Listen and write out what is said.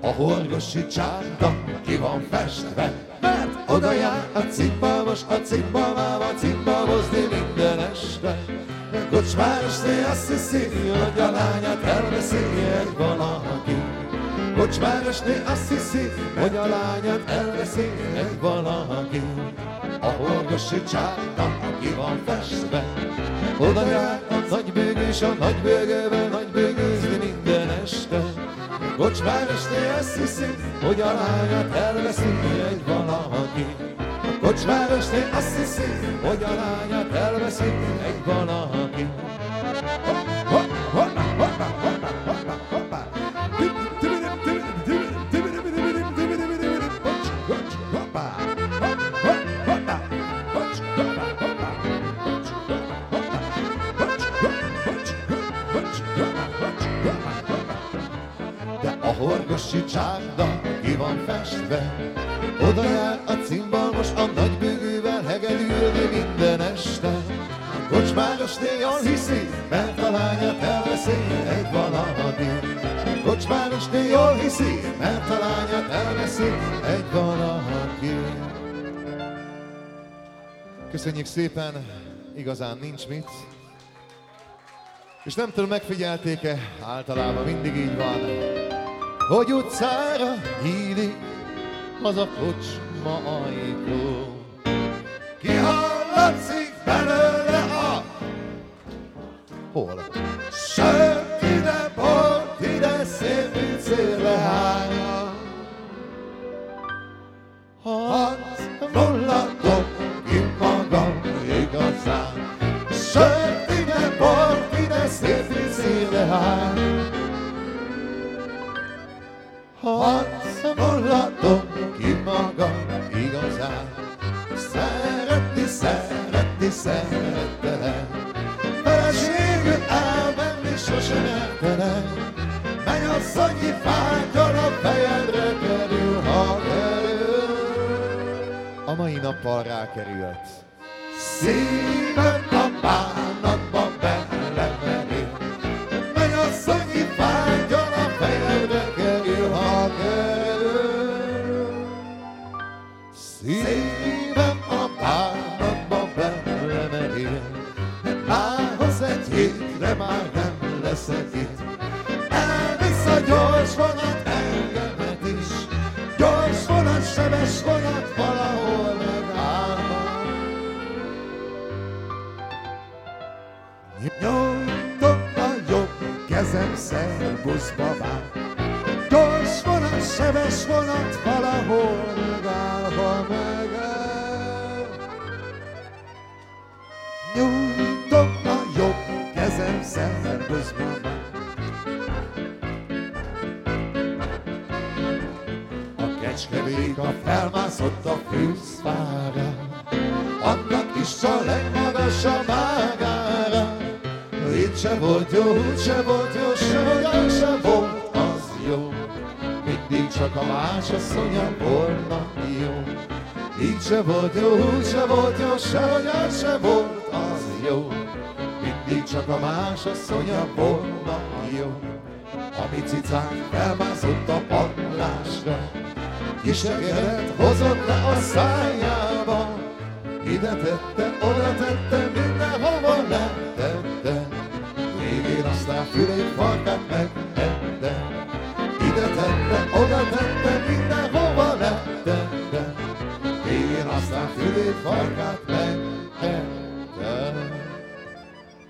a horgosi csárda ki van festve, mert oda jár a cimbámos, a cimbámozni minden este. Kocsmárosné azt hiszi, hogy a lányát elveszi egy valaki. Kocsmárosné azt hiszi, hogy a lányát elveszi egy valaki. A horgosi csárda ki van festve, oda jár a nagybőgős, a nagybőgővel nagybőgőzni minden este. Kocsmárosné azt hiszi, hogy a lányát elveszi egy valaki. Kocsmárosné azt hiszi, hogy a lányát elveszi egy valaki. De a horgosi csárda ki van festve, oda jár a cimbalmos a nagybőgővel hegedülni minden este. Kocsmárosné jól hiszi, mert a lányát elveszi egy valaki. Kocsmárosné jól hiszi, mert a lányát elveszi egy valaki. Köszönjük szépen, igazán nincs mit. És nem tudom, megfigyelték-e, általában mindig így van, hogy utcára nyílik az a kocsma ajtó. Kihallatszik belőle a... Hol? Sört ide, bort ide, szép pincérre hánya. Hadd mullatok ki magam igazán. Sört ide, bort ide, szép pincérre hánya. Hadd mullatok ki magam igazán. Szerettelek. Feleségül elmenni sose mertelek. Mennyasszonyi fátyol a fejedre kerül, ha kerül. A mai nappal rákerült. Szívem a bánatba belemerik. Mennyasszonyi fátyol a fejedre kerül, ha kerül. Szívem a bánatba belemerik. Mához egy hétre már nem leszek itt. Elvisz a gyors vonat engemet is. Gyors vonat, sebes vonat, valahol megállva. Nyújtom a jobb kezem, szerbusz babám. Gyors vonat, sebes vonat, valahol megállva megáll. Nyújtom a jobb kezem, szerbusz babám. A kecskevéka felmászott a fűszfára, annak is a legmagasabb ágára. Itt se volt jó, úgy se volt jó, sehogyan se volt az jó. Mindig csak a másasszonya volna jó. Így se volt jó, úgy se volt jó, sehogyan se volt az jó. Mindig csak a másasszonya volna jó. A mi cicánk felmászott a padlásra, kisegeret hozott le a szájába. Ide tette, oda tette, mindenhova letette. Végén aztán fülét farkát megette. Ide tette, oda tette, mindenhova letette. Végén aztán fülét farkát megette.